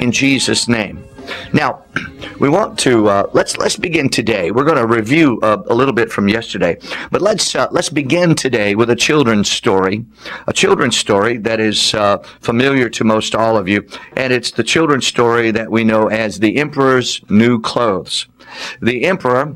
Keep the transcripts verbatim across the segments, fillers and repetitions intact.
in Jesus' name. Now, we want to uh, let's let's begin today. We're going to review uh, a little bit from yesterday, but let's uh, let's begin today with a children's story, a children's story that is uh, familiar to most all of you, and it's the children's story that we know as the Emperor's New Clothes. The emperor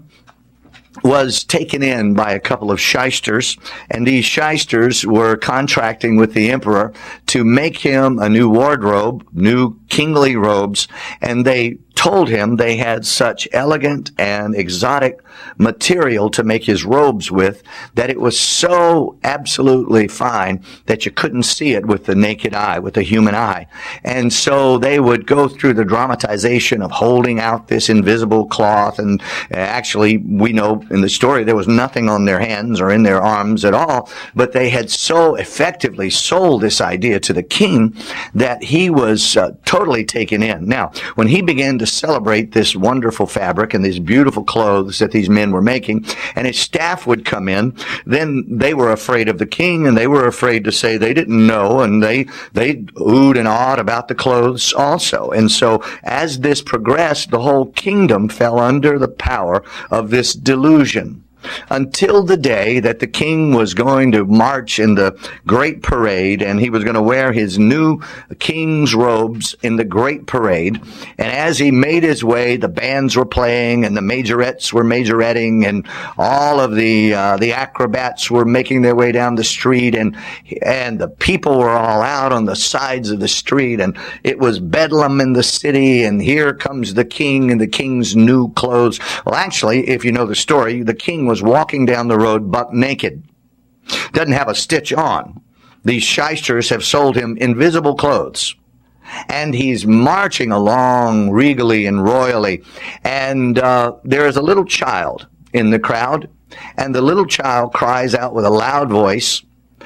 was taken in by a couple of shysters, and these shysters were contracting with the emperor to make him a new wardrobe, new kingly robes, and they told him they had such elegant and exotic material to make his robes with that it was so absolutely fine that you couldn't see it with the naked eye, with the human eye. And so they would go through the dramatization of holding out this invisible cloth, and actually we know in the story there was nothing on their hands or in their arms at all, but they had so effectively sold this idea to the king that he was uh, totally taken in. Now, when he began to celebrate this wonderful fabric and these beautiful clothes that these men were making, and his staff would come in, then they were afraid of the king, and they were afraid to say they didn't know, and they they oohed and awed about the clothes also. And so as this progressed, the whole kingdom fell under the power of this delusion, until the day that the king was going to march in the great parade, and he was going to wear his new king's robes in the great parade. And as he made his way, the bands were playing, and the majorettes were majoretting, and all of the uh, the acrobats were making their way down the street, and and the people were all out on the sides of the street, and it was bedlam in the city, and here comes the king in the king's new clothes. Well, actually, if you know the story, the king was walking down the road buck naked. Doesn't have a stitch on. These shysters have sold him invisible clothes. And he's marching along regally and royally. And uh, there is a little child in the crowd. And the little child cries out with a loud voice,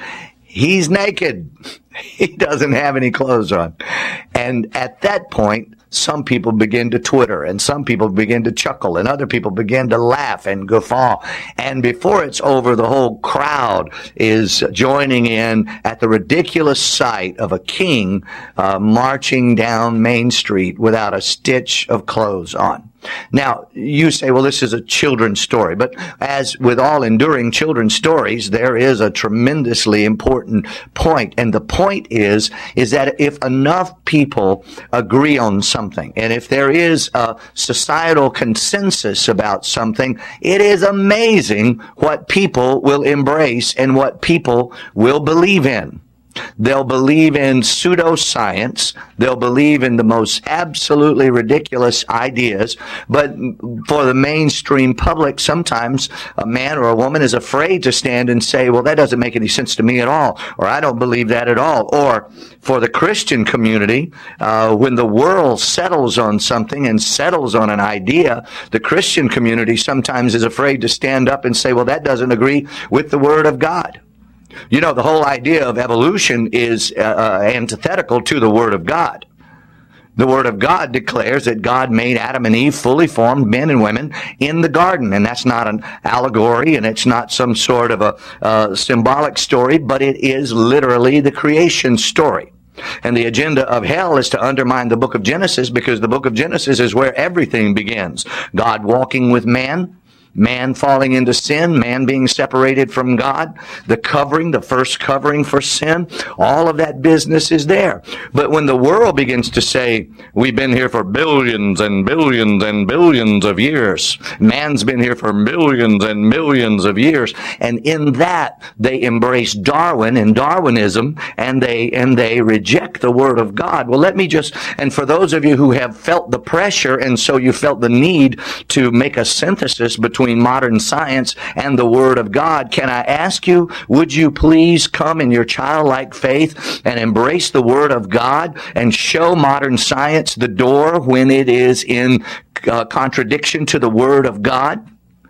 "He's naked. He doesn't have any clothes on." And at that point, some people begin to twitter, and some people begin to chuckle, and other people begin to laugh and guffaw. And before it's over, the whole crowd is joining in at the ridiculous sight of a king uh, marching down Main Street without a stitch of clothes on. Now, you say, well, this is a children's story. But as with all enduring children's stories, there is a tremendously important point. And the point is, is that if enough people agree on something, and if there is a societal consensus about something, it is amazing what people will embrace and what people will believe in. They'll believe in pseudoscience. They'll believe in the most absolutely ridiculous ideas. But for the mainstream public, sometimes a man or a woman is afraid to stand and say, well, that doesn't make any sense to me at all, or I don't believe that at all. Or for the Christian community, uh, when the world settles on something and settles on an idea, the Christian community sometimes is afraid to stand up and say, well, that doesn't agree with the Word of God. You know, the whole idea of evolution is uh, uh, antithetical to the Word of God. The Word of God declares that God made Adam and Eve fully formed men and women in the garden. And that's not an allegory, and it's not some sort of a uh, symbolic story, but it is literally the creation story. And the agenda of hell is to undermine the book of Genesis, because the book of Genesis is where everything begins. God walking with man. Man falling into sin, man being separated from God, the covering, the first covering for sin, all of that business is there. But when the world begins to say, we've been here for billions and billions and billions of years, man's been here for millions and millions of years, and in that they embrace Darwin and Darwinism, and they and they reject the Word of God. Well, let me just, and for those of you who have felt the pressure, and so you felt the need to make a synthesis between between modern science and the Word of God, can I ask you, would you please come in your childlike faith and embrace the Word of God and show modern science the door when it is in uh, contradiction to the Word of God?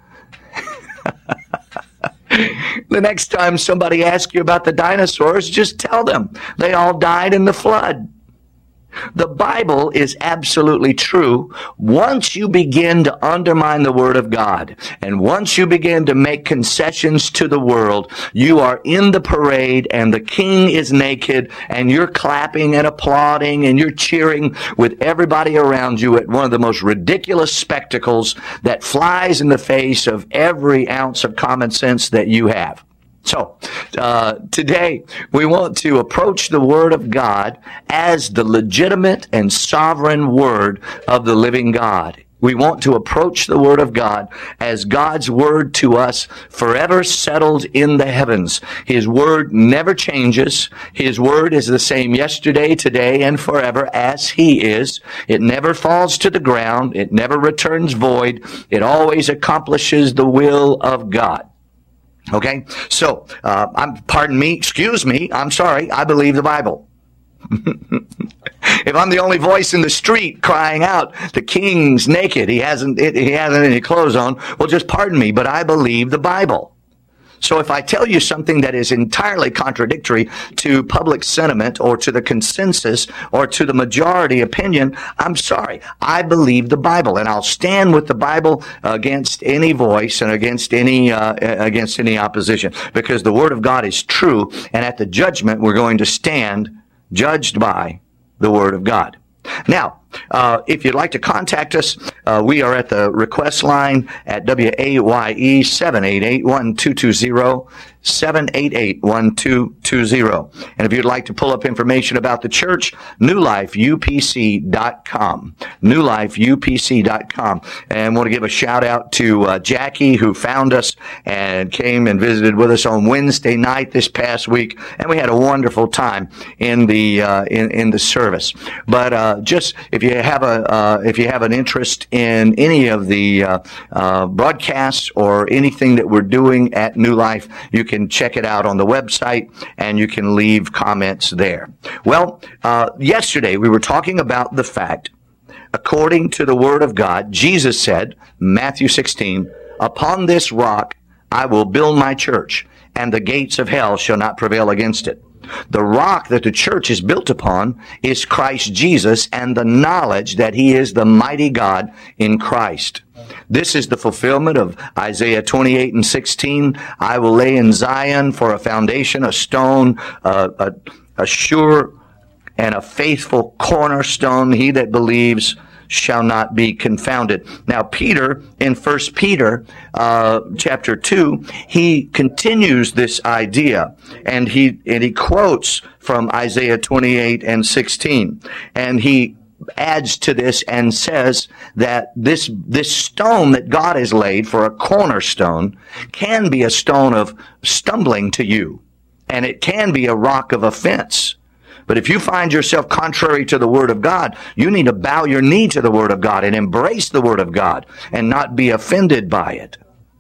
The next time somebody asks you about the dinosaurs, just tell them they all died in the flood. The Bible is absolutely true once you begin to undermine the Word of God. And once you begin to make concessions to the world, you are in the parade and the king is naked and you're clapping and applauding and you're cheering with everybody around you at one of the most ridiculous spectacles that flies in the face of every ounce of common sense that you have. So, uh, today we want to approach the Word of God as the legitimate and sovereign Word of the living God. We want to approach the Word of God as God's Word to us, forever settled in the heavens. His Word never changes. His Word is the same yesterday, today, and forever as He is. It never falls to the ground. It never returns void. It always accomplishes the will of God. Okay, so, uh, I'm, pardon me, excuse me, I'm sorry, I believe the Bible. If I'm the only voice in the street crying out, the king's naked, he hasn't, he hasn't any clothes on, well, just pardon me, but I believe the Bible. So if I tell you something that is entirely contradictory to public sentiment or to the consensus or to the majority opinion, I'm sorry. I believe the Bible, and I'll stand with the Bible against any voice and against any uh, against any opposition, because the Word of God is true, and at the judgment we're going to stand judged by the Word of God. Now, uh, if you'd like to contact us, uh, we are at the request line at W A Y E seven eight eight, one two two zero, seven eight eight, one two two zero. And if you'd like to pull up information about the church, new life U P C dot com. new life U P C dot com. And I want to give a shout out to uh, Jackie, who found us and came and visited with us on Wednesday night this past week, and we had a wonderful time in the uh, in in the service. But uh, just if you have a uh, if you have an interest in any of the uh, uh, broadcasts or anything that we're doing at New Life, you can check it out on the website and you can leave comments there. Well, uh, yesterday we were talking about the fact, according to the Word of God, Jesus said, Matthew sixteen, "Upon this rock I will build my church, and the gates of hell shall not prevail against it." The rock that the church is built upon is Christ Jesus and the knowledge that He is the mighty God in Christ. This is the fulfillment of Isaiah twenty-eight and sixteen. "I will lay in Zion for a foundation, a stone, uh, a, a sure and a faithful cornerstone. He that believes shall not be confounded." Now, Peter, in First Peter uh, chapter two, he continues this idea, and he and he quotes from Isaiah twenty-eight and sixteen, and he adds to this and says that this this stone that God has laid for a cornerstone can be a stone of stumbling to you, and it can be a rock of offense. But if you find yourself contrary to the Word of God, you need to bow your knee to the Word of God and embrace the Word of God and not be offended by it.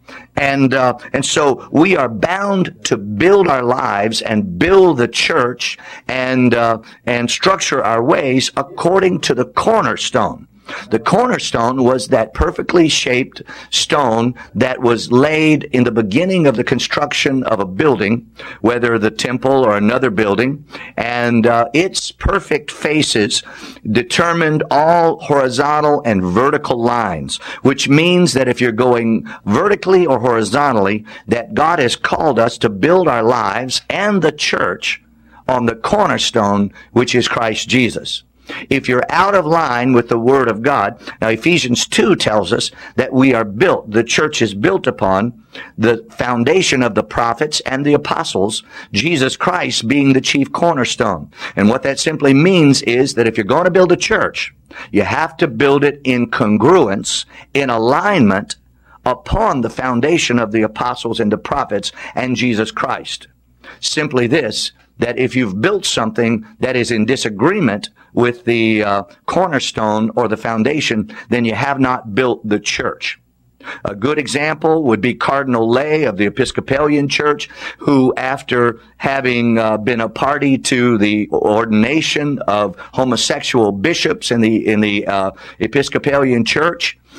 And uh, and so we are bound to build our lives and build the church and uh, and structure our ways according to the cornerstone. The cornerstone was that perfectly shaped stone that was laid in the beginning of the construction of a building, whether the temple or another building, and uh, its perfect faces determined all horizontal and vertical lines, which means that if you're going vertically or horizontally, that God has called us to build our lives and the church on the cornerstone, which is Christ Jesus. If you're out of line with the Word of God, now Ephesians two tells us that we are built, the church is built upon the foundation of the prophets and the apostles, Jesus Christ being the chief cornerstone. And what that simply means is that if you're going to build a church, you have to build it in congruence, in alignment upon the foundation of the apostles and the prophets and Jesus Christ. Simply this, that if you've built something that is in disagreement with the uh, cornerstone or the foundation, then you have not built the church. A good example would be Cardinal Lay of the Episcopalian Church, who, after having uh, been a party to the ordination of homosexual bishops in the in the uh, Episcopalian Church,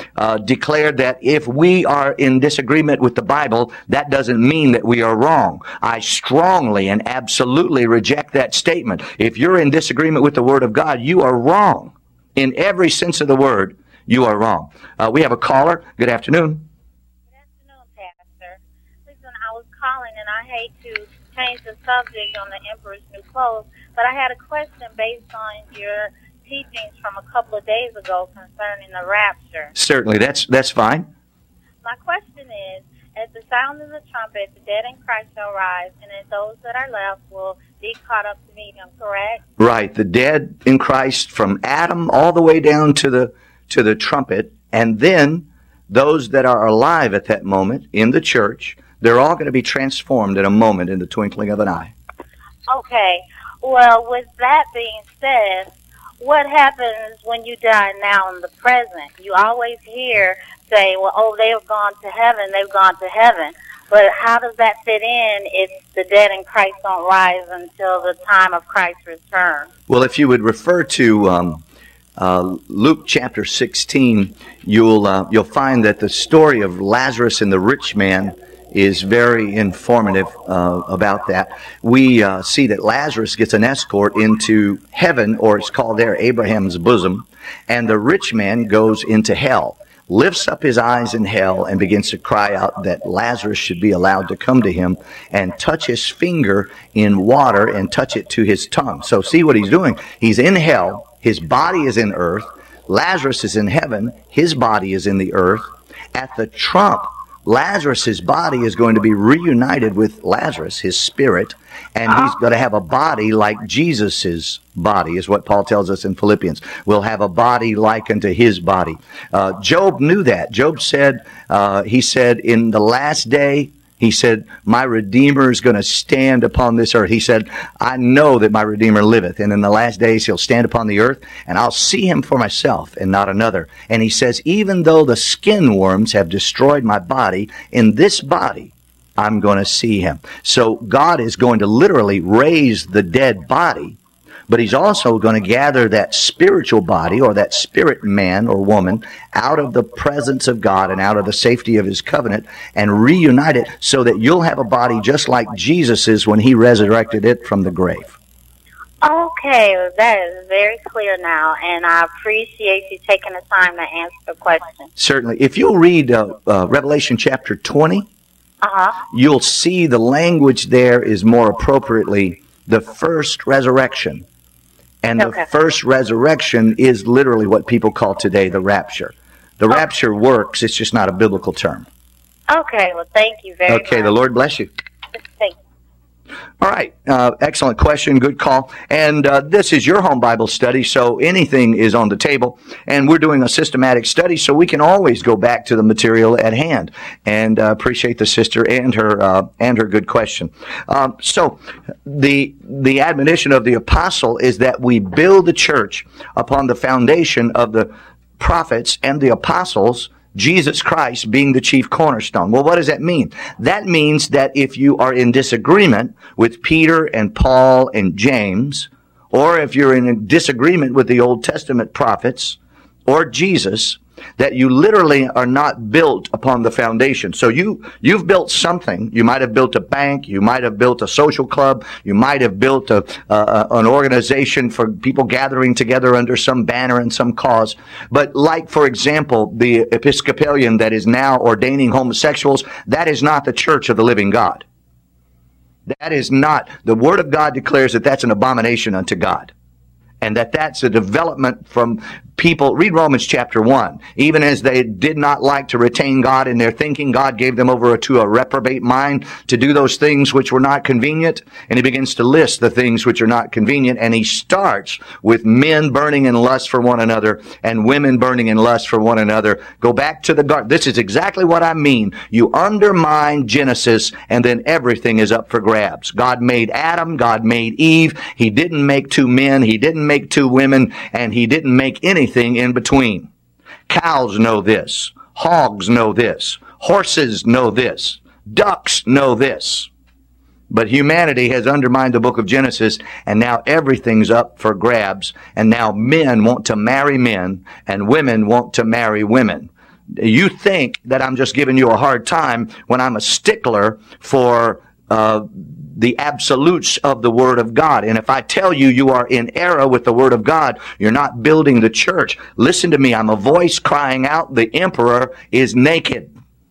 uh, declared that if we are in disagreement with the Bible, that doesn't mean that we are wrong. I strongly and absolutely reject that statement. If you're in disagreement with the Word of God, you are wrong. In every sense of the word, you are wrong. Uh, we have a caller. Good afternoon. Good afternoon, Pastor. Listen, I was calling, and I hate to change the subject on the Emperor's New Clothes, but I had a question based on your teachings from a couple of days ago concerning the rapture. Certainly, that's that's fine. My question is, at the sound of the trumpet, the dead in Christ shall rise, and then those that are left will be caught up to meet him, correct? Right, the dead in Christ from Adam all the way down to the to the trumpet, and then those that are alive at that moment in the church, they're all going to be transformed in a moment, in the twinkling of an eye. Okay. Well, with that being said, what happens when you die now in the present? You always hear say, well, oh, they've gone to heaven, they've gone to heaven. But how does that fit in if the dead in Christ don't rise until the time of Christ's return? Well, if you would refer to um, uh, Luke chapter sixteen, you'll uh, you'll find that the story of Lazarus and the rich man is very informative uh, about that. We uh, see that Lazarus gets an escort into heaven, or it's called there Abraham's bosom, and the rich man goes into hell, lifts up his eyes in hell, and begins to cry out that Lazarus should be allowed to come to him and touch his finger in water and touch it to his tongue. So see what he's doing. He's in hell. His body is in earth. Lazarus is in heaven. His body is in the earth. At the trump, Lazarus' body is going to be reunited with Lazarus, his spirit, and he's going to have a body like Jesus' body, is what Paul tells us in Philippians. We'll have a body like unto his body. Uh, Job knew that. Job said, uh, he said, in the last day, he said, my Redeemer is going to stand upon this earth. He said, I know that my Redeemer liveth, and in the last days he'll stand upon the earth, and I'll see him for myself and not another. And he says, even though the skin worms have destroyed my body, in this body I'm going to see him. So God is going to literally raise the dead body, but he's also going to gather that spiritual body, or that spirit man or woman, out of the presence of God and out of the safety of his covenant, and reunite it so that you'll have a body just like Jesus's when he resurrected it from the grave. Okay, that is very clear now, and I appreciate you taking the time to answer the question. Certainly. If you'll read uh, uh, Revelation chapter twenty, uh-huh. you'll see the language there is more appropriately the first resurrection. And the okay. first resurrection is literally what people call today the rapture. The okay. rapture works, it's just not a biblical term. Okay, well, thank you very much. Okay, the Lord bless you. Thank you. All right, uh, excellent question, good call. And uh, this is your home Bible study, so anything is on the table. And we're doing a systematic study, so we can always go back to the material at hand. And uh, appreciate the sister and her uh, and her good question. Um, so the the admonition of the apostle is that we build the church upon the foundation of the prophets and the apostles, Jesus Christ being the chief cornerstone. Well, what does that mean? That means that if you are in disagreement with Peter and Paul and James, or if you're in disagreement with the Old Testament prophets or Jesus, that you literally are not built upon the foundation. So you, you've built something. You might have built a bank. You might have built a social club. You might have built a, uh, an organization for people gathering together under some banner and some cause. But like, for example, the Episcopalian that is now ordaining homosexuals, that is not the church of the living God. That is not, the Word of God declares that that's an abomination unto God. And that that's a development from people. Read Romans chapter one. Even as they did not like to retain God in their thinking, God gave them over to a reprobate mind to do those things which were not convenient. And he begins to list the things which are not convenient. And he starts with men burning in lust for one another and women burning in lust for one another. Go back to the garden. This is exactly what I mean. You undermine Genesis, and then everything is up for grabs. God made Adam. God made Eve. He didn't make two men. He didn't make two women. And he didn't make anything in between. Cows know this. Hogs know this. Horses know this. Ducks know this. But humanity has undermined the book of Genesis, and now everything's up for grabs, and now men want to marry men, and women want to marry women. you think that I'm just giving you a hard time when I'm a stickler for uh, the absolutes of the Word of God. And if I tell you you are in error with the Word of God, you're not building the church. Listen to me. I'm a voice crying out, the emperor is naked.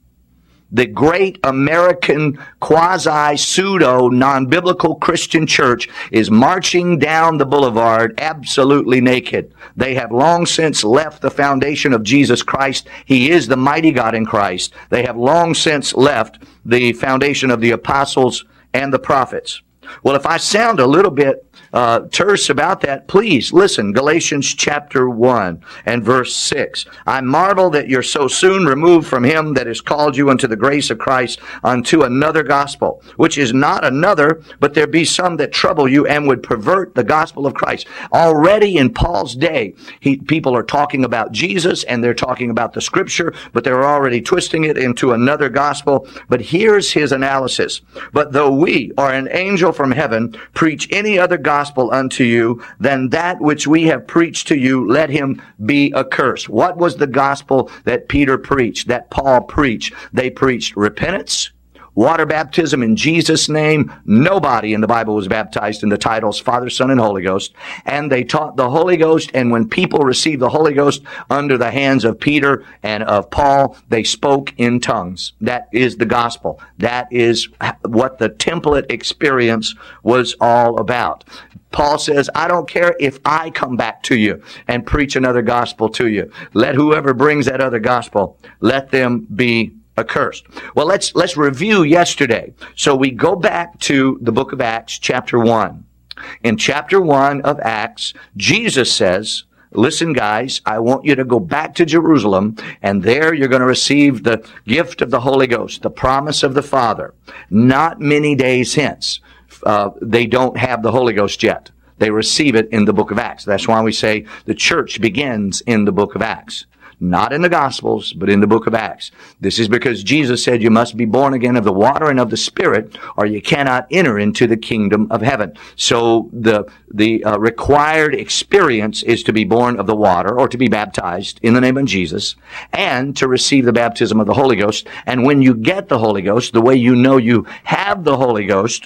The great American quasi-pseudo non-biblical Christian church is marching down the boulevard absolutely naked. They have long since left the foundation of Jesus Christ. He is the mighty God in Christ. They have long since left the foundation of the apostles and the prophets. Well, if I sound a little bit uh, terse about that, please listen. Galatians chapter one and verse six. I marvel that you're so soon removed from him that has called you unto the grace of Christ unto another gospel, which is not another, but there be some that trouble you and would pervert the gospel of Christ. Already in Paul's day, he, people are talking about Jesus and they're talking about the scripture, but they're already twisting it into another gospel. But here's his analysis. But though we or an angel from heaven preach any other gospel unto you than that which we have preached to you, let him be accursed. What was the gospel that Peter preached, that Paul preached? They preached repentance, water baptism in Jesus' name. Nobody in the Bible was baptized in the titles Father, Son, and Holy Ghost. And they taught the Holy Ghost, and when people received the Holy Ghost under the hands of Peter and of Paul, they spoke in tongues. That is the gospel. That is what the template experience was all about. Paul says, I don't care if I come back to you and preach another gospel to you. Let whoever brings that other gospel, let them be accursed. Well, let's, let's review yesterday. So we go back to the book of Acts, chapter one. In chapter one of Acts, Jesus says, listen, guys, I want you to go back to Jerusalem, and there you're going to receive the gift of the Holy Ghost, the promise of the Father. Not many days hence. Uh, they don't have the Holy Ghost yet. They receive it in the book of Acts. That's why we say the church begins in the book of Acts. Not in the Gospels, but in the book of Acts. This is because Jesus said you must be born again of the water and of the Spirit, or you cannot enter into the kingdom of heaven. So the the uh, required experience is to be born of the water, or to be baptized in the name of Jesus, and to receive the baptism of the Holy Ghost. And when you get the Holy Ghost, the way you know you have the Holy Ghost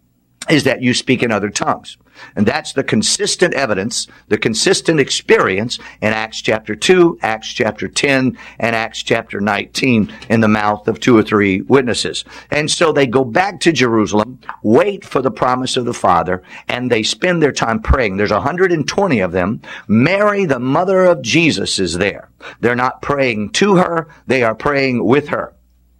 is that you speak in other tongues. And that's the consistent evidence, the consistent experience in Acts chapter two, Acts chapter ten, and Acts chapter nineteen in the mouth of two or three witnesses. And so they go back to Jerusalem, wait for the promise of the Father, and they spend their time praying. There's one hundred twenty of them. Mary, the mother of Jesus, is there. They're not praying to her, they are praying with her.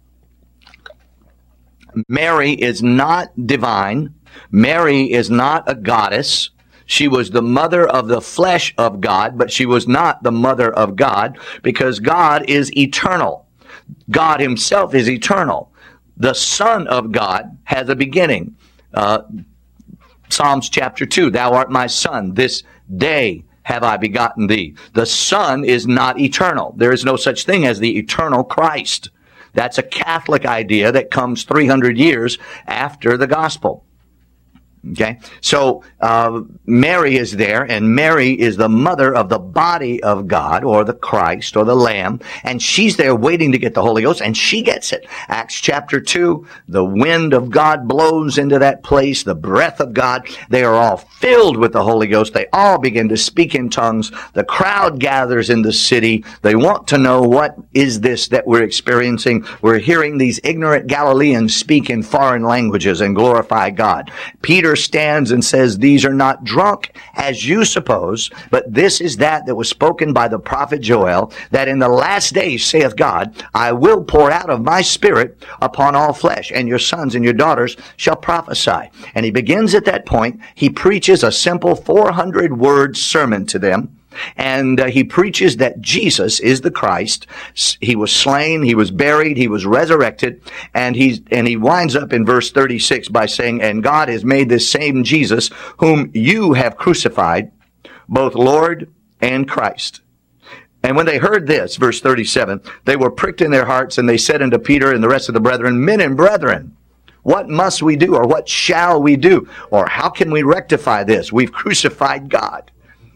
Mary is not divine. Mary is not a goddess. She was the mother of the flesh of God, but she was not the mother of God, because God is eternal. God himself is eternal. The Son of God has a beginning. Uh, Psalms chapter two, thou art my son, this day have I begotten thee. The Son is not eternal. There is no such thing as the eternal Christ. That's a Catholic idea that comes three hundred years after the gospel. Okay, so uh, Mary is there, and Mary is the mother of the body of God, or the Christ, or the Lamb, and she's there waiting to get the Holy Ghost, and she gets it. Acts chapter two, the wind of God blows into that place, the breath of God. They are all filled with the Holy Ghost. They all begin to speak in tongues. The crowd gathers in the city. They want to know, what is this that we're experiencing? We're hearing these ignorant Galileans speak in foreign languages and glorify God. Peter stands and says, these are not drunk as you suppose, but this is that that was spoken by the prophet Joel, that in the last days, saith God, I will pour out of my spirit upon all flesh, and your sons and your daughters shall prophesy. And he begins at that point. He preaches a simple four hundred word sermon to them. And uh, he preaches that Jesus is the Christ. He was slain, he was buried, he was resurrected, and he's and he winds up in verse thirty-six by saying, and God has made this same Jesus, whom you have crucified, both Lord and Christ. And when they heard this, verse thirty-seven, they were pricked in their hearts, and they said unto Peter and the rest of the brethren, men and brethren, what must we do, or what shall we do? Or how can we rectify this? We've crucified God.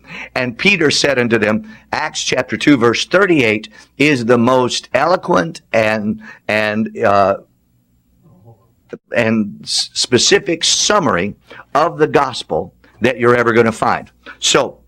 And Peter said unto them, Acts chapter two, verse thirty-eight is the most eloquent and, and, uh, and specific summary of the gospel that you're ever going to find. So,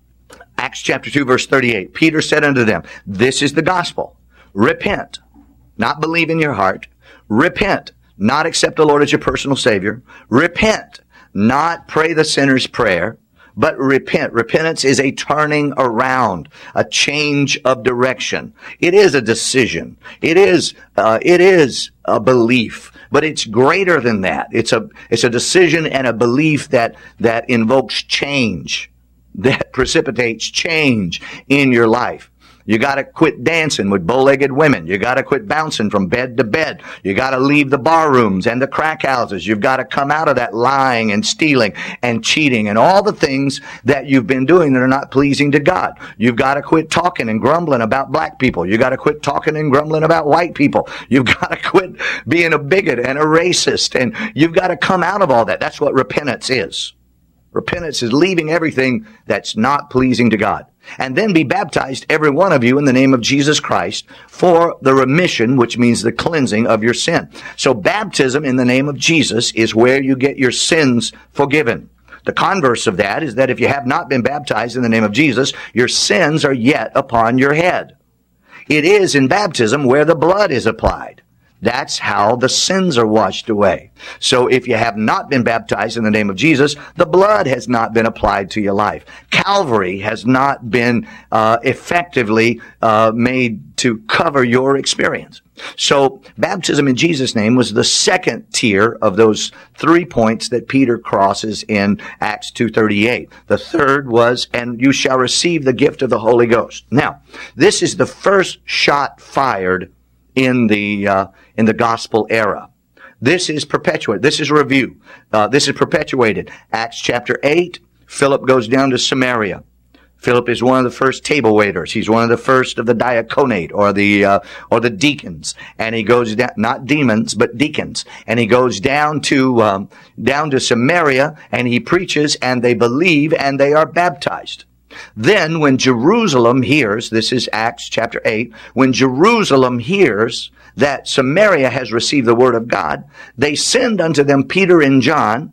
Acts chapter two, verse thirty-eight, Peter said unto them, this is the gospel. Repent, not believe in your heart. Repent, not accept the Lord as your personal Savior. Repent, not pray the sinner's prayer, but repent. Repentance is a turning around, a change of direction. It is a decision. It is, uh, it is a belief, but it's greater than that. It's a, it's a decision and a belief that, that invokes change, that precipitates change in your life. You got to quit dancing with bow-legged women. You got to quit bouncing from bed to bed. You got to leave the bar rooms and the crack houses. You've got to come out of that lying and stealing and cheating and all the things that you've been doing that are not pleasing to God. You've got to quit talking and grumbling about black people. You got to quit talking and grumbling about white people. You've got to quit being a bigot and a racist, and you've got to come out of all that. That's what repentance is. Repentance is leaving everything that's not pleasing to God. And then be baptized, every one of you, in the name of Jesus Christ for the remission, which means the cleansing of your sin. So baptism in the name of Jesus is where you get your sins forgiven. The converse of that is that if you have not been baptized in the name of Jesus, your sins are yet upon your head. It is in baptism where the blood is applied. That's how the sins are washed away. So if you have not been baptized in the name of Jesus, the blood has not been applied to your life. Calvary has not been uh, effectively uh, made to cover your experience. So baptism in Jesus' name was the second tier of those three points that Peter crosses in Acts two thirty-eight. The third was, and you shall receive the gift of the Holy Ghost. Now, this is the first shot fired in the uh, in the gospel era. This is perpetuated. This is review. Uh, this is perpetuated. Acts chapter eight, Philip goes down to Samaria. Philip is one of the first table waiters. He's one of the first of the diaconate, or the uh, or the deacons. And he goes down, not demons, but deacons. And he goes down to um, down to Samaria, and he preaches, and they believe, and they are baptized. Then when Jerusalem hears, this is Acts chapter eight, when Jerusalem hears that Samaria has received the word of God, they send unto them Peter and John,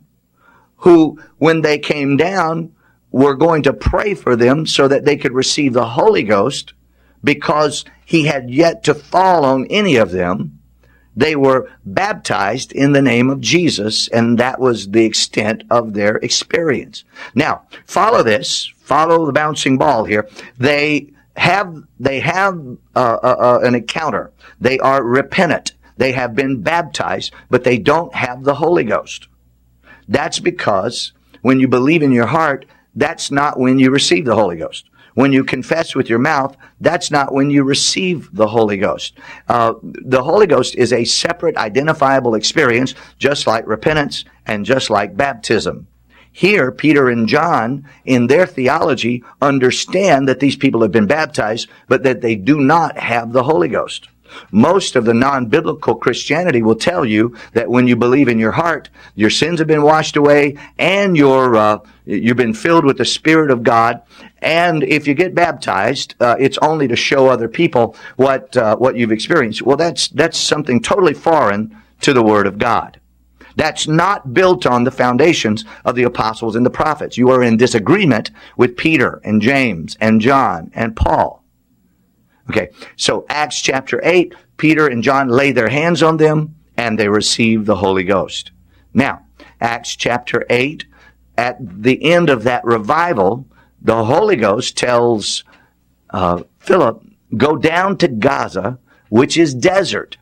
who, when they came down, were going to pray for them so that they could receive the Holy Ghost, because he had yet to fall on any of them. They were baptized in the name of Jesus, and that was the extent of their experience. Now, follow this. Follow the bouncing ball here. They have they have uh, uh, uh, an encounter. They are repentant. They have been baptized, but they don't have the Holy Ghost. That's because when you believe in your heart, that's not when you receive the Holy Ghost. When you confess with your mouth, that's not when you receive the Holy Ghost. Uh, the Holy Ghost is a separate, identifiable experience, just like repentance and just like baptism. Here, Peter and John, in their theology, understand that these people have been baptized, but that they do not have the Holy Ghost. Most of the non-biblical Christianity will tell you that when you believe in your heart, your sins have been washed away, and you're, uh, you've been filled with the Spirit of God. And if you get baptized, uh, it's only to show other people what uh, what you've experienced. Well, that's that's something totally foreign to the Word of God. That's not built on the foundations of the apostles and the prophets. You are in disagreement with Peter and James and John and Paul. Okay, so Acts chapter eight, Peter and John lay their hands on them, and they receive the Holy Ghost. Now, Acts chapter eight, at the end of that revival, the Holy Ghost tells uh, Philip, go down to Gaza, which is desert.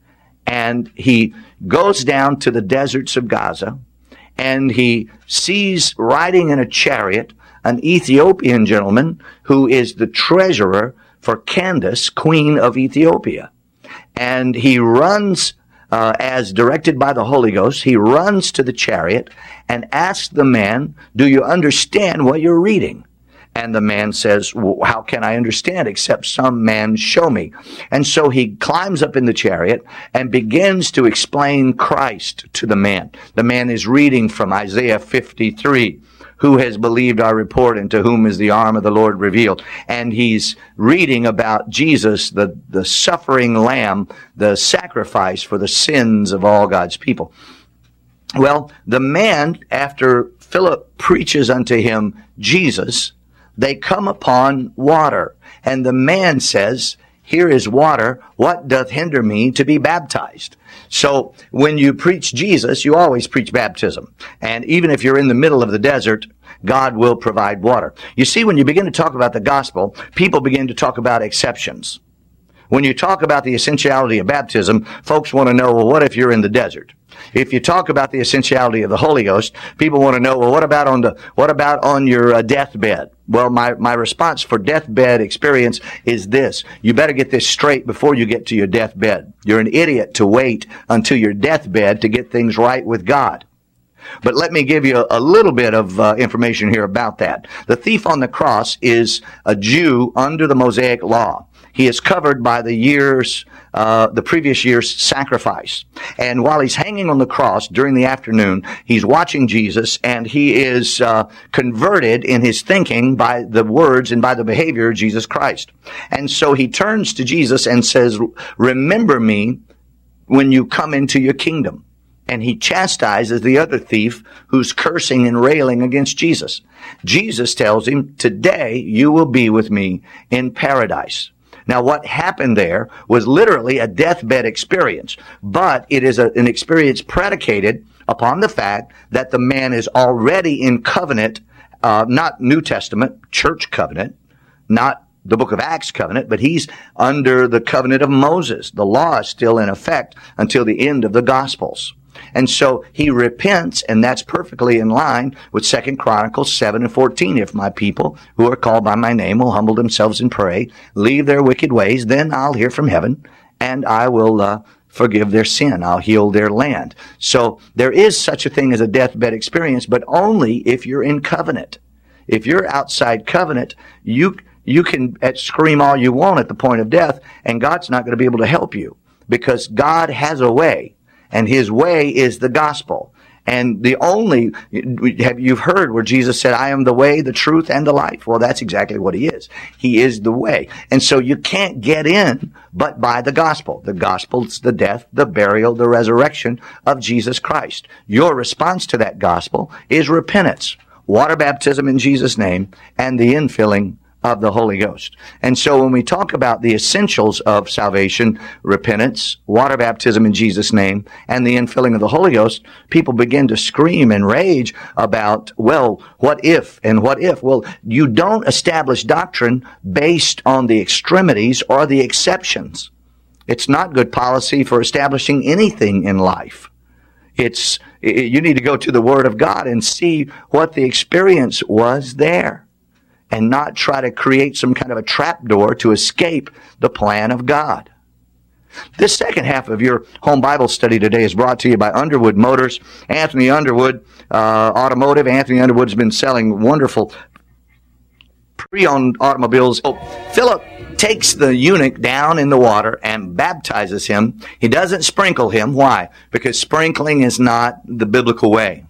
And he goes down to the deserts of Gaza, and he sees riding in a chariot an Ethiopian gentleman who is the treasurer for Candace, queen of Ethiopia. And he runs, uh, as directed by the Holy Ghost, he runs to the chariot and asks the man, do you understand what you're reading? And the man says, well, how can I understand except some man show me? And so he climbs up in the chariot and begins to explain Christ to the man. The man is reading from Isaiah fifty-three, who has believed our report, and to whom is the arm of the Lord revealed. And he's reading about Jesus, the, the suffering lamb, the sacrifice for the sins of all God's people. Well, the man, after Philip preaches unto him Jesus, they come upon water. And the man says, here is water. What doth hinder me to be baptized? So when you preach Jesus, you always preach baptism. And even if you're in the middle of the desert, God will provide water. You see, when you begin to talk about the gospel, people begin to talk about exceptions. When you talk about the essentiality of baptism, folks want to know, well, what if you're in the desert? If you talk about the essentiality of the Holy Ghost, people want to know, well, what about on the, what about on your uh, deathbed? Well, my, my response for deathbed experience is this. You better get this straight before you get to your deathbed. You're an idiot to wait until your deathbed to get things right with God. But let me give you a, a little bit of uh, information here about that. The thief on the cross is a Jew under the Mosaic law. He is covered by the year's, uh, the previous year's sacrifice. And while he's hanging on the cross during the afternoon, he's watching Jesus, and he is uh, converted in his thinking by the words and by the behavior of Jesus Christ. And so he turns to Jesus and says, remember me when you come into your kingdom. And he chastises the other thief who's cursing and railing against Jesus. Jesus tells him, today you will be with me in paradise. Now, what happened there was literally a deathbed experience, but it is a, an experience predicated upon the fact that the man is already in covenant, uh, not New Testament, church covenant, not the book of Acts covenant, but he's under the covenant of Moses. The law is still in effect until the end of the Gospels. And so he repents, and that's perfectly in line with Second Chronicles seven and fourteen. If my people who are called by my name will humble themselves and pray, leave their wicked ways, then I'll hear from heaven, and I will uh, forgive their sin. I'll heal their land. So there is such a thing as a deathbed experience, but only if you're in covenant. If you're outside covenant, you you can scream all you want at the point of death, and God's not going to be able to help you, because God has a way. And his way is the gospel. And the only, have you've heard where Jesus said, I am the way, the truth, and the life. Well, that's exactly what he is. He is the way. And so you can't get in but by the gospel. The gospel's the death, the burial, the resurrection of Jesus Christ. Your response to that gospel is repentance, water baptism in Jesus' name, and the infilling of the Holy Ghost. And so when we talk about the essentials of salvation, repentance, water baptism in Jesus' name, and the infilling of the Holy Ghost, people begin to scream and rage about, well, what if and what if? Well, you don't establish doctrine based on the extremities or the exceptions. It's not good policy for establishing anything in life. It's, you need to go to the Word of God and see what the experience was there, and not try to create some kind of a trapdoor to escape the plan of God. This second half of your home Bible study today is brought to you by Underwood Motors. Anthony Underwood, uh, Automotive. Anthony Underwood has been selling wonderful pre-owned automobiles. So Philip takes the eunuch down in the water and baptizes him. He doesn't sprinkle him. Why? Because sprinkling is not the biblical way.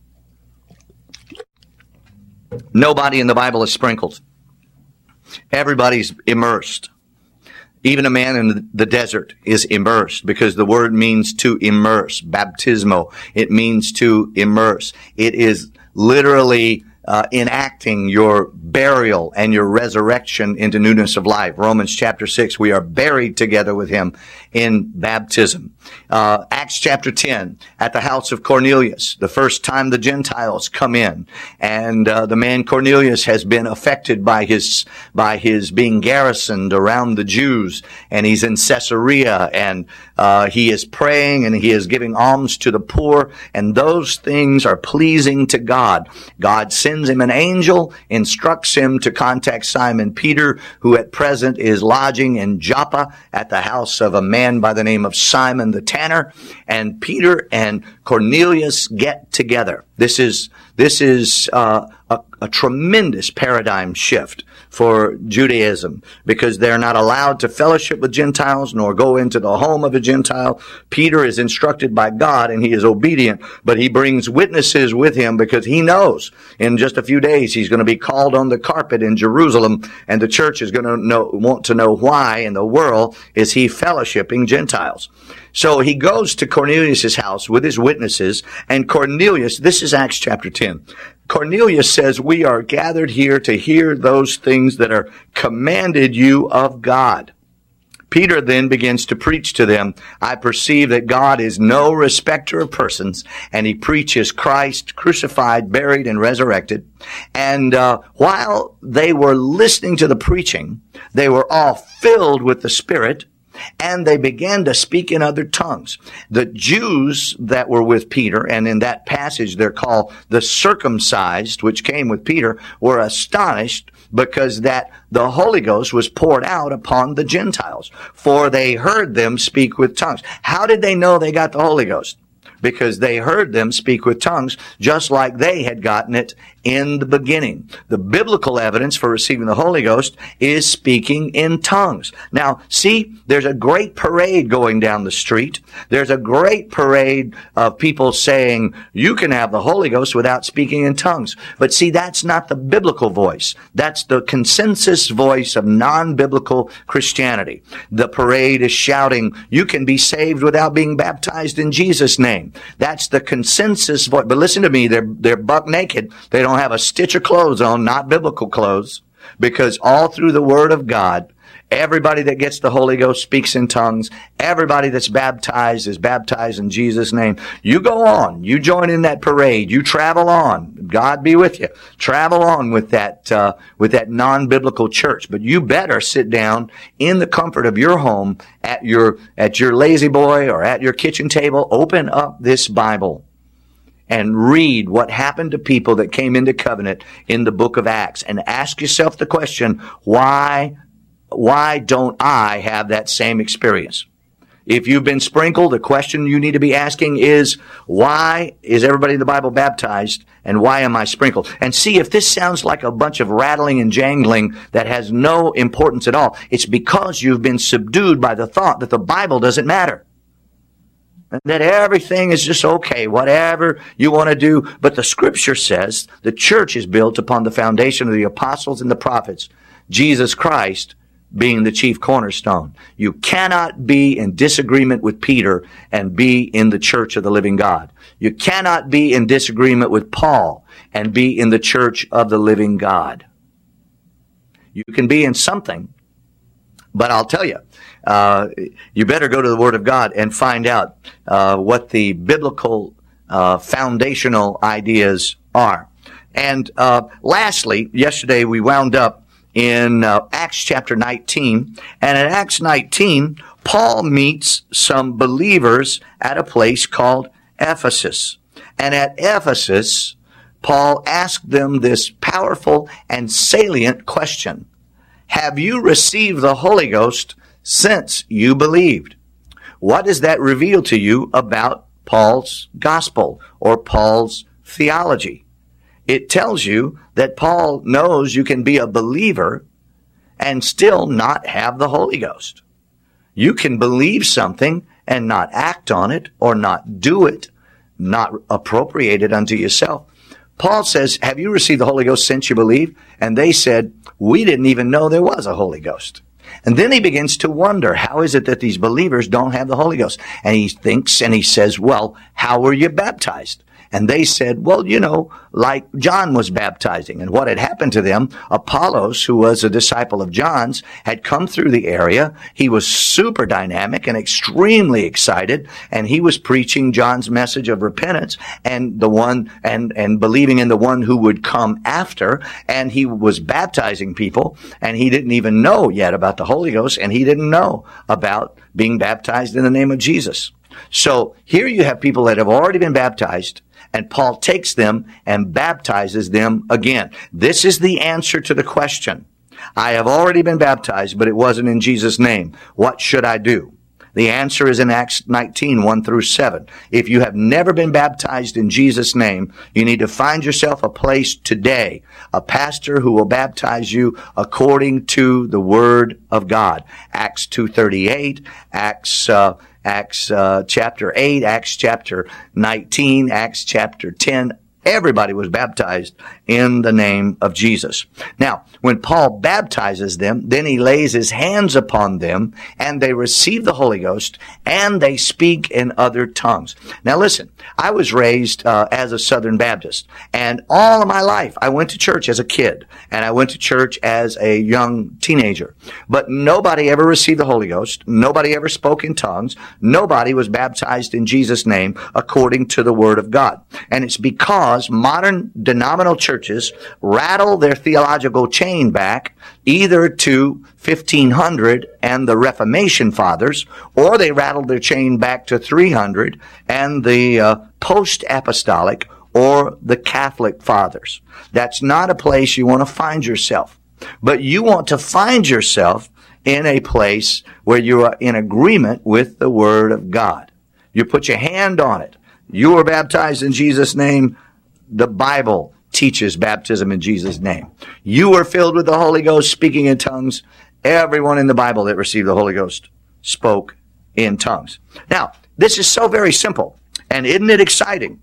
Nobody in the Bible is sprinkled. Everybody's immersed. Even a man in the desert is immersed, because the word means to immerse. Baptismo. It means to immerse. It is literally uh, enacting your burial and your resurrection into newness of life. Romans chapter six, we are buried together with him in baptism. Uh, Acts chapter ten, at the house of Cornelius, the first time the Gentiles come in, and uh, the man Cornelius has been affected by his by his being garrisoned around the Jews, and he's in Caesarea, and uh, he is praying and he is giving alms to the poor, and those things are pleasing to God. God sends him an angel, instructs him to contact Simon Peter, who at present is lodging in Joppa at the house of a man by the name of Simon the tanner, and Peter and Cornelius get together. This is this is uh, a, a tremendous paradigm shift for Judaism, because they're not allowed to fellowship with Gentiles nor go into the home of a Gentile. Peter is instructed by God and he is obedient, but he brings witnesses with him because he knows in just a few days he's going to be called on the carpet in Jerusalem, and the church is going to know, want to know why in the world is he fellowshipping Gentiles. So he goes to Cornelius' house with his witnesses, and Cornelius, this is Acts chapter ten. Cornelius says, we are gathered here to hear those things that are commanded you of God. Peter then begins to preach to them. I perceive that God is no respecter of persons, and he preaches Christ crucified, buried, and resurrected. And uh, while they were listening to the preaching, they were all filled with the Spirit, and they began to speak in other tongues. The Jews that were with Peter, and in that passage they're called the circumcised, which came with Peter, were astonished because that the Holy Ghost was poured out upon the Gentiles, for they heard them speak with tongues. How did they know they got the Holy Ghost? Because they heard them speak with tongues just like they had gotten it in the beginning. The biblical evidence for receiving the Holy Ghost is speaking in tongues. Now, see, there's a great parade going down the street. There's a great parade of people saying, you can have the Holy Ghost without speaking in tongues. But see, that's not the biblical voice. That's the consensus voice of non-biblical Christianity. The parade is shouting, you can be saved without being baptized in Jesus' name. That's the consensus voice. But listen to me, they're, they're buck naked. They don't have a stitch of clothes on, not biblical clothes, because all through the Word of God, everybody that gets the Holy Ghost speaks in tongues. Everybody that's baptized is baptized in Jesus' name. You go on. You join in that parade. You travel on. God be with you. Travel on with that, uh, with that non-biblical church. But you better sit down in the comfort of your home at your, at your lazy boy or at your kitchen table. Open up this Bible and read what happened to people that came into covenant in the book of Acts, and ask yourself the question, why Why don't I have that same experience? If you've been sprinkled, the question you need to be asking is, why is everybody in the Bible baptized, and why am I sprinkled? And see, if this sounds like a bunch of rattling and jangling that has no importance at all, it's because you've been subdued by the thought that the Bible doesn't matter. That everything is just okay, whatever you want to do. But the Scripture says the church is built upon the foundation of the apostles and the prophets, Jesus Christ being the chief cornerstone. You cannot be in disagreement with Peter and be in the church of the living God. You cannot be in disagreement with Paul and be in the church of the living God. You can be in something, but I'll tell you, uh, you better go to the Word of God and find out uh, what the biblical uh, foundational ideas are. And uh, lastly, yesterday we wound up in uh, Acts chapter nineteen. And in Acts nineteen, Paul meets some believers at a place called Ephesus. And at Ephesus, Paul asked them this powerful and salient question. Have you received the Holy Ghost since you believed? What does that reveal to you about Paul's gospel or Paul's theology? It tells you that Paul knows you can be a believer and still not have the Holy Ghost. You can believe something and not act on it or not do it, not appropriate it unto yourself. Paul says, have you received the Holy Ghost since you believe? And they said, we didn't even know there was a Holy Ghost. And then he begins to wonder, how is it that these believers don't have the Holy Ghost? And he thinks and he says, well, how were you baptized? And they said, well, you know, like John was baptizing. And what had happened to them, Apollos, who was a disciple of John's, had come through the area. He was super dynamic and extremely excited. And he was preaching John's message of repentance and the one, and, and believing in the one who would come after. And he was baptizing people. And he didn't even know yet about the Holy Ghost. And he didn't know about being baptized in the name of Jesus. So here you have people that have already been baptized, and Paul takes them and baptizes them again. This is the answer to the question. I have already been baptized, but it wasn't in Jesus' name. What should I do? The answer is in Acts nineteen, one through seven. If you have never been baptized in Jesus' name, you need to find yourself a place today, a pastor who will baptize you according to the Word of God. Acts two thirty-eight, Acts, uh, Acts, uh, chapter eight, Acts chapter nineteen, Acts chapter ten. Everybody was baptized in the name of Jesus. Now, when Paul baptizes them, then he lays his hands upon them, and they receive the Holy Ghost, and they speak in other tongues. Now listen, I was raised uh, as a Southern Baptist, and all of my life I went to church as a kid, and I went to church as a young teenager. But nobody ever received the Holy Ghost. Nobody ever spoke in tongues. Nobody was baptized in Jesus' name according to the Word of God. And it's because modern denominational churches rattle their theological chain back either to fifteen hundred and the Reformation Fathers, or they rattle their chain back to three hundred and the uh, post-apostolic or the Catholic Fathers. That's not a place you want to find yourself. But you want to find yourself in a place where you are in agreement with the Word of God. You put your hand on it. You were baptized in Jesus' name. The Bible teaches baptism in Jesus' name. You were filled with the Holy Ghost, speaking in tongues. Everyone in the Bible that received the Holy Ghost spoke in tongues. Now, this is so very simple, and isn't it exciting?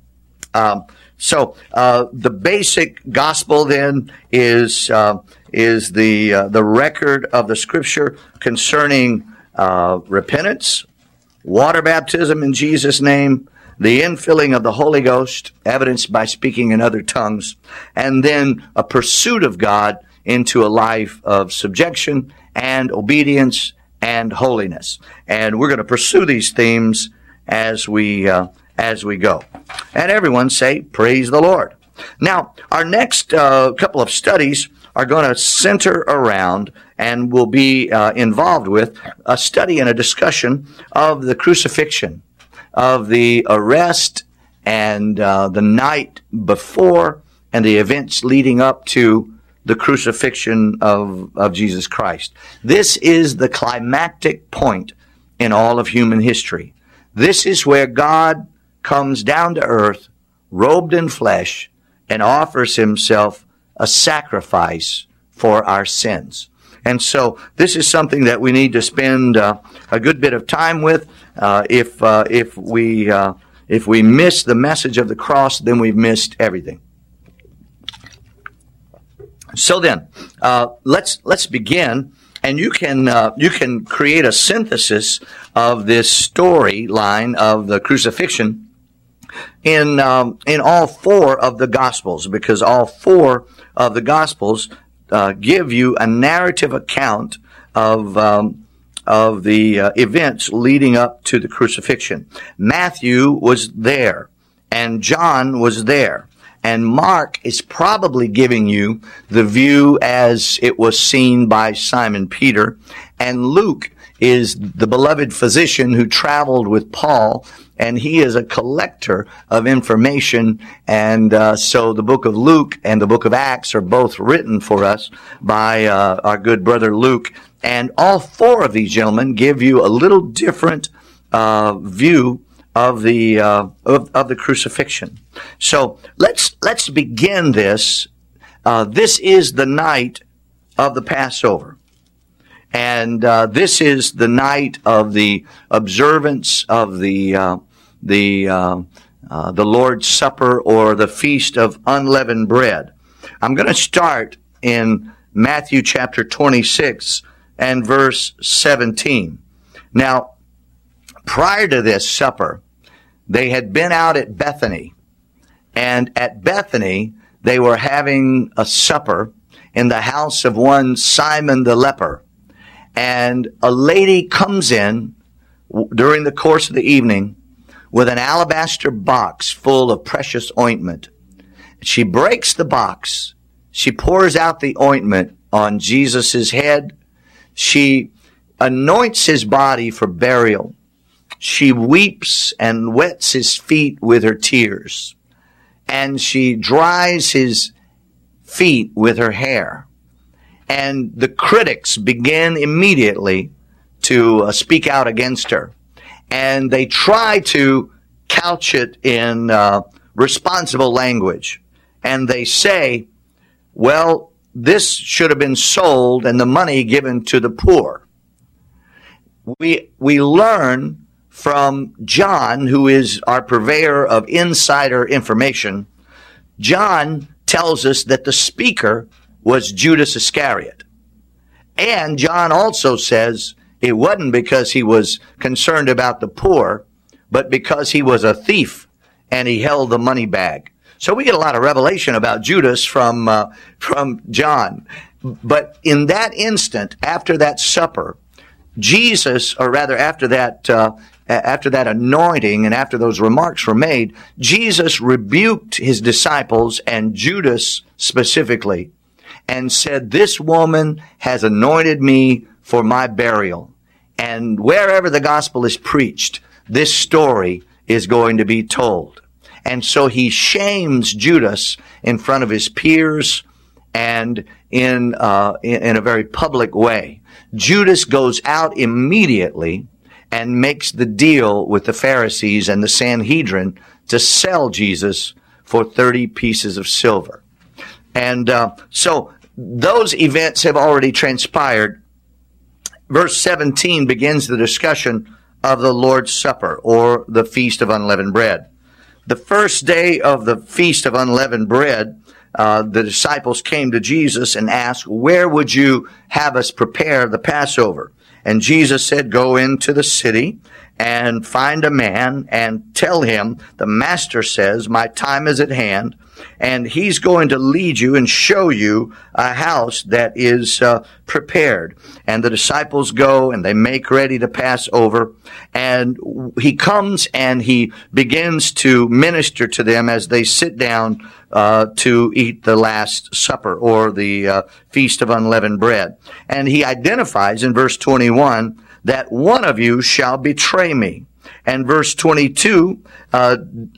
Um, so, uh, the basic gospel then is uh, is the uh, the record of the Scripture concerning uh, repentance, water baptism in Jesus' name, the infilling of the Holy Ghost, evidenced by speaking in other tongues, and then a pursuit of God into a life of subjection and obedience and holiness. And we're going to pursue these themes as we uh, as we go. And everyone say, praise the Lord. Now, our next uh, couple of studies are going to center around and will be uh, involved with a study and a discussion of the crucifixion, of the arrest and uh, the night before and the events leading up to the crucifixion of, of Jesus Christ. This is the climactic point in all of human history. This is where God comes down to earth, robed in flesh, and offers himself a sacrifice for our sins. And so this is something that we need to spend uh, a good bit of time with. Uh, if uh, if we uh, if we miss the message of the cross, then we've missed everything. So then, uh, let's let's begin, and you can uh, you can create a synthesis of this storyline of the crucifixion in um, in all four of the Gospels, because all four of the Gospels Uh, give you a narrative account of um, of the uh, events leading up to the crucifixion. Matthew was there, and John was there, and Mark is probably giving you the view as it was seen by Simon Peter, and Luke is the beloved physician who traveled with Paul, and he is a collector of information. And uh, so the book of Luke and the book of Acts are both written for us by uh, our good brother Luke. And all four of these gentlemen give you a little different uh, view of the uh, of, of the crucifixion. So let's let's begin this. Uh, this is the night of the Passover. And uh, this is the night of the observance of the uh, the uh, uh, the Lord's Supper, or the Feast of Unleavened Bread. I'm going to start in Matthew chapter twenty-six and verse seventeen. Now, prior to this supper, they had been out at Bethany, and at Bethany they were having a supper in the house of one Simon the leper. And a lady comes in during the course of the evening with an alabaster box full of precious ointment. She breaks the box. She pours out the ointment on Jesus' head. She anoints his body for burial. She weeps and wets his feet with her tears. And she dries his feet with her hair. And the critics begin immediately to uh, speak out against her. And they try to couch it in uh, responsible language. And they say, well, this should have been sold and the money given to the poor. We, we learn from John, who is our purveyor of insider information. John tells us that the speaker was Judas Iscariot. And John also says it wasn't because he was concerned about the poor, but because he was a thief and he held the money bag. So we get a lot of revelation about Judas from uh, from John. But in that instant, after that supper, Jesus, or rather after that uh, after that anointing and after those remarks were made, Jesus rebuked his disciples and Judas specifically and said, "This woman has anointed me for my burial." And wherever the gospel is preached, this story is going to be told. And so he shames Judas in front of his peers and in, uh, in, in a very public way. Judas goes out immediately and makes the deal with the Pharisees and the Sanhedrin to sell Jesus for thirty pieces of silver. And uh, so those events have already transpired. Verse seventeen begins the discussion of the Lord's Supper, or the Feast of Unleavened Bread. The first day of the Feast of Unleavened Bread, uh, the disciples came to Jesus and asked, "Where would you have us prepare the Passover?" And Jesus said, "Go into the city and find a man and tell him, the master says, my time is at hand, and he's going to lead you and show you a house that is uh, prepared." And the disciples go and they make ready to pass over. And he comes and he begins to minister to them as they sit down uh, to eat the Last Supper, or the uh, Feast of Unleavened Bread. And he identifies in verse twenty-one that one of you shall betray me. And verse twenty-two uh,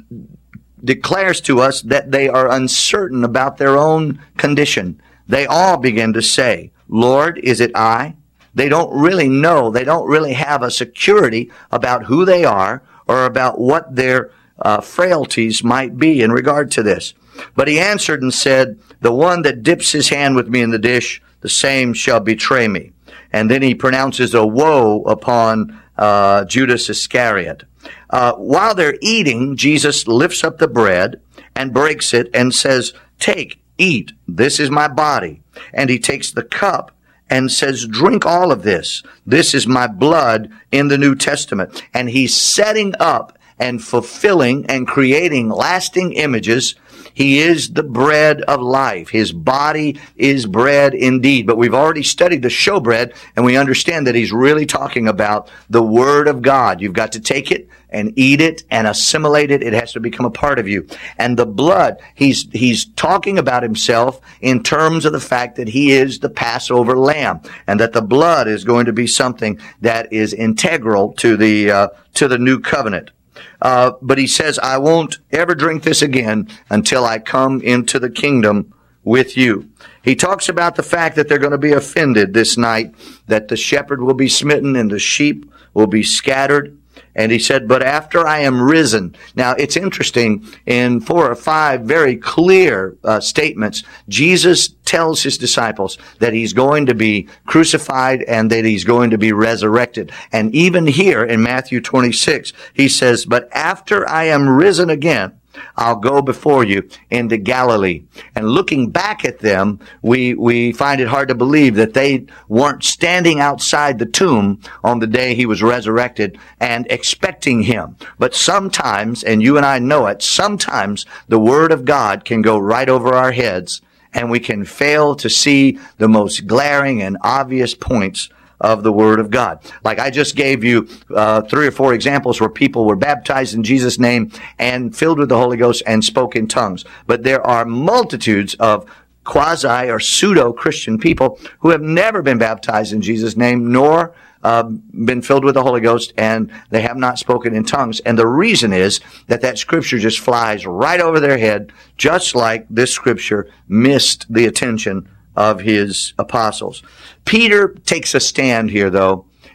declares to us that they are uncertain about their own condition. They all begin to say, "Lord, is it I?" They don't really know. They don't really have a security about who they are or about what their uh, frailties might be in regard to this. But he answered and said, "The one that dips his hand with me in the dish, the same shall betray me." And then he pronounces a woe upon uh, Judas Iscariot. Uh, while they're eating, Jesus lifts up the bread and breaks it and says, "Take, eat, this is my body." And he takes the cup and says, "Drink all of this. This is my blood in the New Testament." And he's setting up and fulfilling and creating lasting images. He is the bread of life. His body is bread indeed. But we've already studied the showbread, and we understand that he's really talking about the Word of God. You've got to take it and eat it and assimilate it. It has to become a part of you. And the blood, he's he's talking about himself in terms of the fact that he is the Passover lamb, and that the blood is going to be something that is integral to the uh, to the new covenant. Uh, but he says, "I won't ever drink this again until I come into the kingdom with you." He talks about the fact that they're going to be offended this night, that the shepherd will be smitten and the sheep will be scattered. And he said, "But after I am risen." Now, it's interesting, in four or five very clear uh, statements, Jesus tells his disciples that he's going to be crucified and that he's going to be resurrected. And even here in Matthew twenty-six, he says, "But after I am risen again, I'll go before you into Galilee." And looking back at them, we, we find it hard to believe that they weren't standing outside the tomb on the day he was resurrected and expecting him. But sometimes, and you and I know it, sometimes the Word of God can go right over our heads and we can fail to see the most glaring and obvious points of the Word of God. Like I just gave you uh, three or four examples where people were baptized in Jesus' name and filled with the Holy Ghost and spoke in tongues. But there are multitudes of quasi or pseudo-Christian people who have never been baptized in Jesus' name, nor uh, been filled with the Holy Ghost, and they have not spoken in tongues. And the reason is that that scripture just flies right over their head, just like this scripture missed the attention of his apostles. Peter takes a stand here, though,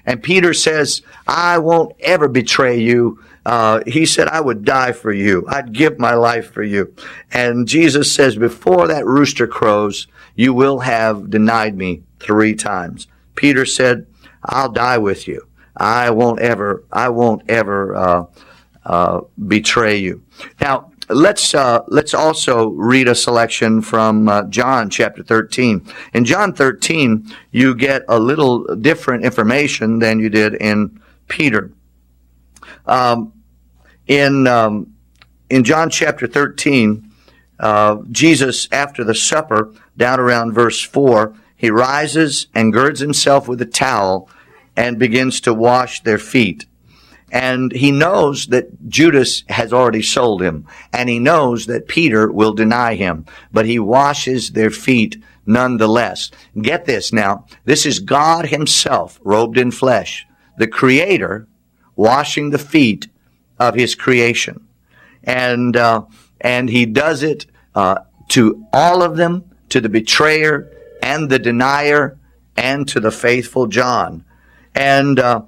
And Peter says, I won't ever betray you. Uh, he said, I would die for you. I'd give my life for you. And Jesus says, before that rooster crows, you will have denied me three times. Peter said, I'll die with you. I won't ever, I won't ever, uh, uh, betray you. Now, let's, uh, let's also read a selection from, uh, John chapter thirteen. In John thirteen, you get a little different information than you did in Peter. Um, in, um, in John chapter thirteen, uh, Jesus, after the supper, down around verse four, he rises and girds himself with a towel and begins to wash their feet. And he knows that Judas has already sold him. And he knows that Peter will deny him. But he washes their feet nonetheless. Get this now. This is God himself, robed in flesh. The Creator washing the feet of his creation. And, uh, and he does it, uh, to all of them, to the betrayer and the denier and to the faithful John. And uh,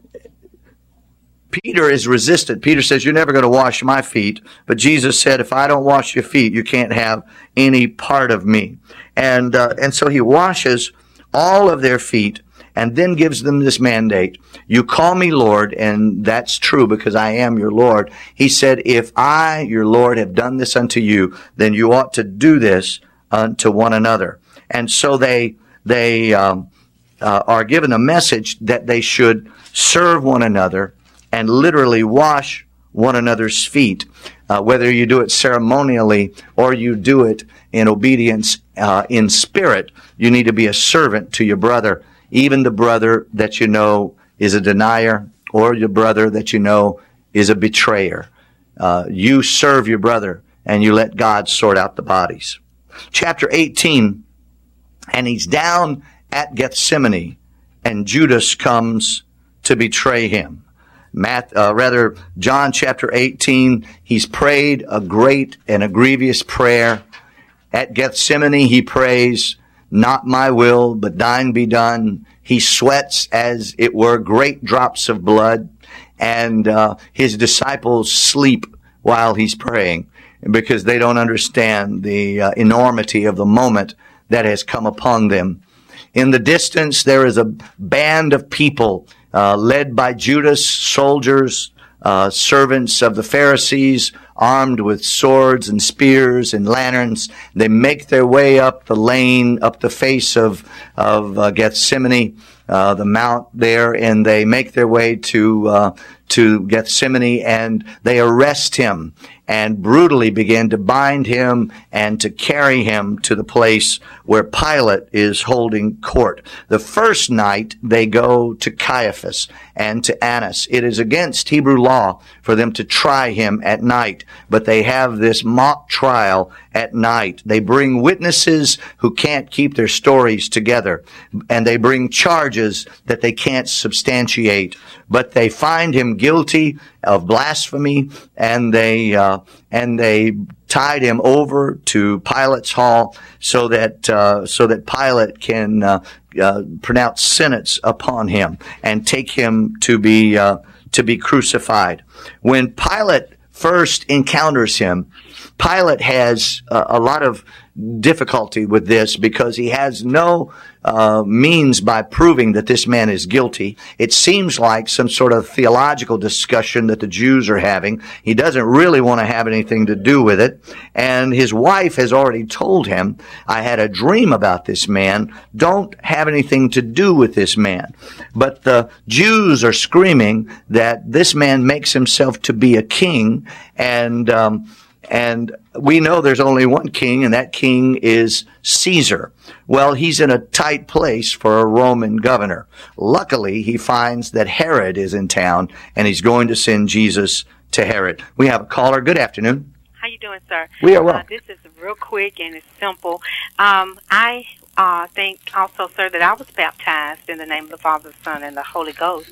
Peter is resistant. Peter says, you're never going to wash my feet. But Jesus said, if I don't wash your feet, you can't have any part of me. And uh, and so he washes all of their feet and then gives them this mandate. You call me Lord, and that's true because I am your Lord. He said, if I, your Lord, have done this unto you, then you ought to do this unto one another. And so they they um, uh, are given a message that they should serve one another and literally wash one another's feet, uh, whether you do it ceremonially or you do it in obedience uh, in spirit. You need to be a servant to your brother, even the brother that you know is a denier or your brother that you know is a betrayer. Uh, you serve your brother and you let God sort out the bodies. Chapter eighteen, and he's down at Gethsemane, and Judas comes to betray him. Matt, uh, rather, John chapter eighteen, he's prayed a great and a grievous prayer. At Gethsemane, he prays, not my will, but thine be done. He sweats as it were great drops of blood, and uh, his disciples sleep while he's praying because they don't understand the uh, enormity of the moment that has come upon them. In the distance, there is a band of people uh, led by Judas, soldiers, uh, servants of the Pharisees, armed with swords and spears and lanterns. They make their way up the lane, up the face of, of uh, Gethsemane, uh, the mount there, and they make their way to, uh, to Gethsemane, and they arrest him and brutally begin to bind him and to carry him to the place where Pilate is holding court. The first night they go to Caiaphas and to Annas. It is against Hebrew law for them to try him at night, but they have this mock trial at night. They bring witnesses who can't keep their stories together, and they bring charges that they can't substantiate, but they find him guilty of blasphemy, and they uh, and they tied him over to Pilate's hall so that uh, so that Pilate can uh, uh, pronounce sentence upon him and take him to be uh, to be crucified. When Pilate first encounters him, Pilate has uh, a lot of difficulty with this because he has no uh, means by proving that this man is guilty. It seems like some sort of theological discussion that the Jews are having. He doesn't really want to have anything to do with it. And his wife has already told him, I had a dream about this man. Don't have anything to do with this man. But the Jews are screaming that this man makes himself to be a king, and um, and we know there's only one king, and that king is Caesar. Well, he's in a tight place for a Roman governor. Luckily, he finds that Herod is in town, and he's going to send Jesus to Herod. We have a caller. Good afternoon. How you doing, sir? We are well. Uh, this is real quick, and it's simple. Um, I uh, think also, sir, that I was baptized in the name of the Father, the Son, and the Holy Ghost.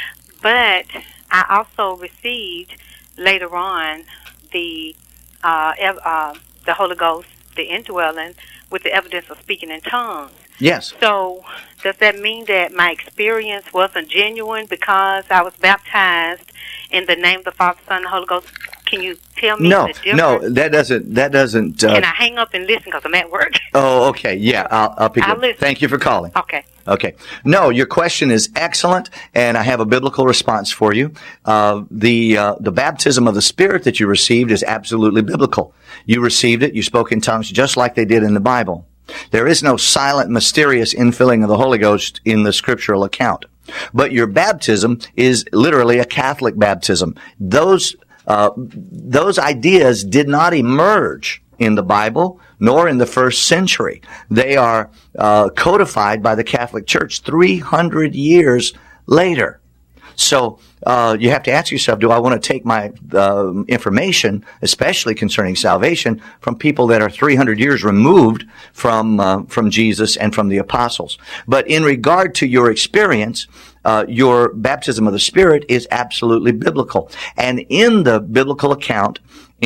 But I also received later on the Uh, uh, the Holy Ghost, the indwelling, with the evidence of speaking in tongues. Yes. So does that mean that my experience wasn't genuine because I was baptized in the name of the Father, Son, and the Holy Ghost? Can you tell me no, the difference? No, that doesn't, that doesn't. Uh, Can I hang up and listen because I'm at work? Oh, okay. Yeah, I'll, I'll pick I'll it up. listen. Thank you for calling. Okay. Okay. No, your question is excellent, and I have a biblical response for you. Uh, the, uh, the baptism of the Spirit that you received is absolutely biblical. You received it, you spoke in tongues just like they did in the Bible. There is no silent, mysterious infilling of the Holy Ghost in the scriptural account. But your baptism is literally a Catholic baptism. Those, uh, those ideas did not emerge in the Bible, nor in the first century. They are uh, codified by the Catholic Church three hundred years later. So uh, you have to ask yourself, do I want to take my uh, information, especially concerning salvation, from people that are three hundred years removed from uh, from Jesus and from the apostles? But in regard to your experience, uh, your baptism of the Spirit is absolutely biblical. And in the biblical account,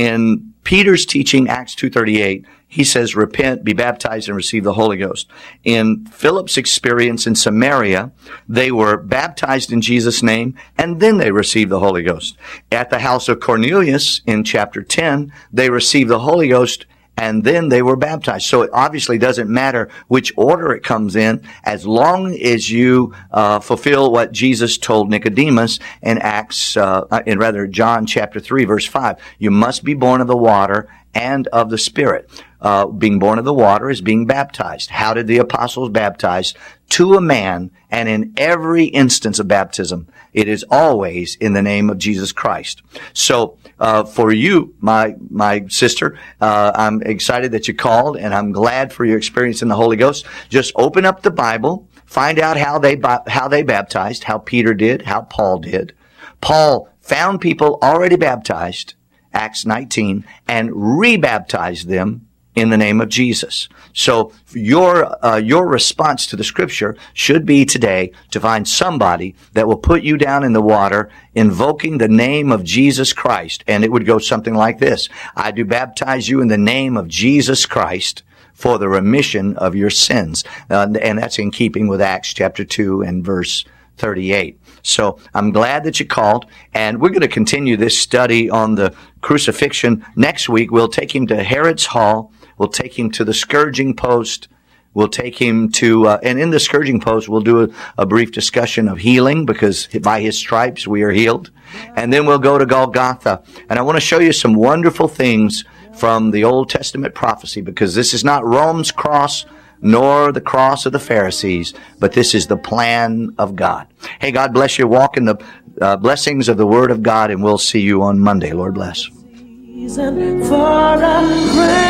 in Peter's teaching, Acts two thirty-eight, he says, repent, be baptized, and receive the Holy Ghost. In Philip's experience in Samaria, they were baptized in Jesus' name, and then they received the Holy Ghost. At the house of Cornelius, in chapter ten, they received the Holy Ghost, and then they were baptized. So it obviously doesn't matter which order it comes in, as long as you uh, fulfill what Jesus told Nicodemus in Acts, uh, in rather John chapter three, verse five. You must be born of the water and of the Spirit. Uh, being born of the water is being baptized. How did the apostles baptize? To a man, and in every instance of baptism, it is always in the name of Jesus Christ. So, uh, for you, my, my sister, uh, I'm excited that you called, and I'm glad for your experience in the Holy Ghost. Just open up the Bible, find out how they, how they baptized, how Peter did, how Paul did. Paul found people already baptized, Acts nineteen, and rebaptized them in the name of Jesus. So your uh, your response to the Scripture should be today to find somebody that will put you down in the water, invoking the name of Jesus Christ. And it would go something like this: I do baptize you in the name of Jesus Christ for the remission of your sins. Uh, and that's in keeping with Acts chapter two and verse thirty-eight. So I'm glad that you called, and we're going to continue this study on the crucifixion. Next week, we'll take him to Herod's Hall. We'll take him to the scourging post. We'll take him to, uh, and in the scourging post, we'll do a, a brief discussion of healing, because by his stripes we are healed. And then we'll go to Golgotha. And I want to show you some wonderful things from the Old Testament prophecy, because this is not Rome's cross, nor the cross of the Pharisees, but this is the plan of God. Hey, God bless you. Walk in the uh, blessings of the Word of God, and we'll see you on Monday. Lord bless.